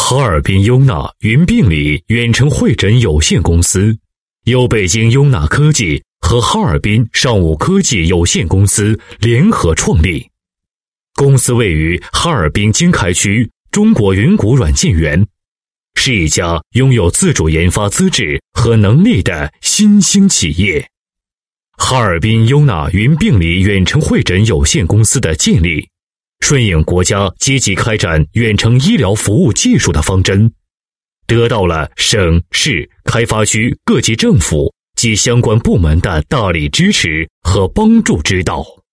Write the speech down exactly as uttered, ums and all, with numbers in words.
哈尔滨优纳云病理远程会诊有限公司由北京优纳科技和哈尔滨尚武科技有限公司联合创立。公司位于哈尔滨经开区中国云谷软件园，是一家拥有自主研发资质和能力的新兴企业。哈尔滨优纳云病理远程会诊有限公司的建立，顺应国家积极开展远程医疗服务技术的方针，得到了省市开发区各级政府及相关部门的大力支持和帮助指导。